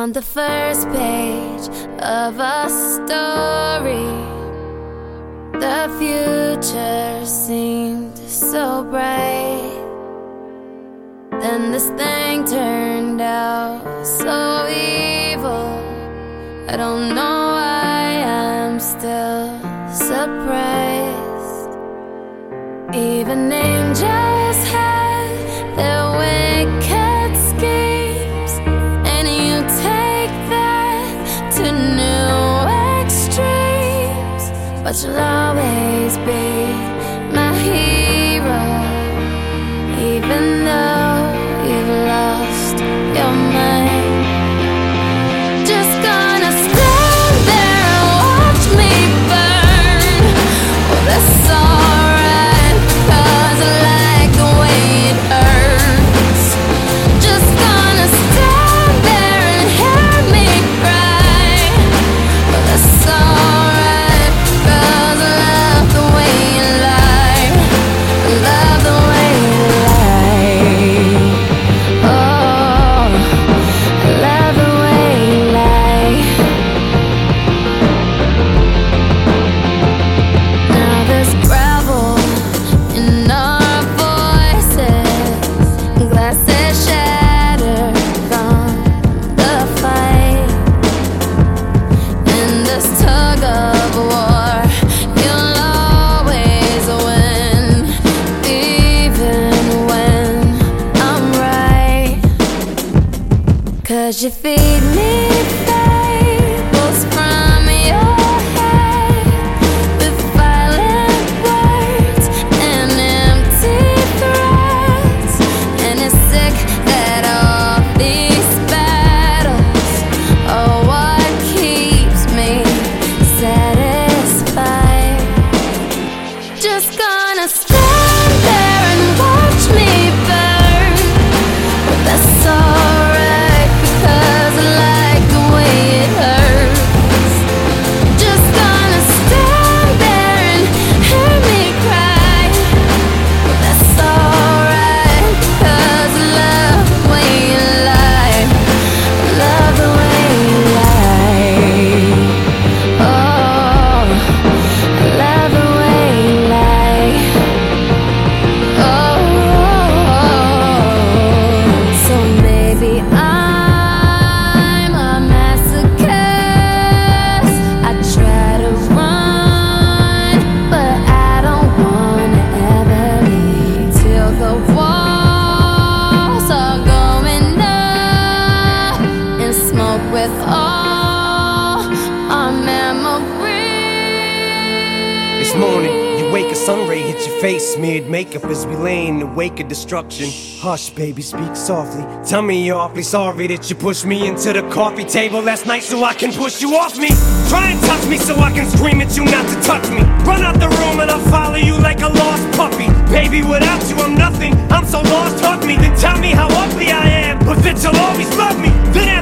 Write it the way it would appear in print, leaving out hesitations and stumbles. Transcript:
On the first page of a story, the future seemed so bright. Then this thing turned out so evil. I don't know why I'm still surprised. Even angels had their wicked schemes, and you take that to new extremes. But you'll always be my hero, even though you've lost your mind. Just gonna stand there and watch me burn. Well, that's alright, 'cause I like the way it hurts. Just gonna stand there and hear me cry. Well, that's alright, 'cause I love the way you lie. I love the way you lie. Oh, I love the way you lie. Now there's gravel in our voices, glasses shattered from the fight. In this tug of war, you'll always win, even when I'm right. 'Cause you feed me fables from your head, with violent words and empty threats. And it's sick that all these battles are what keeps me satisfied. Just gonna stand there and watch me burn. But that's alright, because I like the way it hurts. Just gonna stand there and hear me cry. But that's alright, 'cause I love the way you lie. I love the way you lie. Oh, I love the way you lie. Oh, so maybe I'm a masochist. I try to run, but I don't wanna ever leave till the walls are going up and smoke with all our memories. This morning, you wake, a sun ray hit your face, smeared makeup as we lay in the wake of destruction. Hush, baby, speak softly. Tell me you're awfully sorry that you pushed me into the coffee table last night so I can push you off me. Try and touch me so I can scream at you not to touch me. Run out the room and I'll follow you like a lost puppy. Baby, without you I'm nothing, I'm so lost, hug me. Then tell me how ugly I am, but that you'll always love me. Then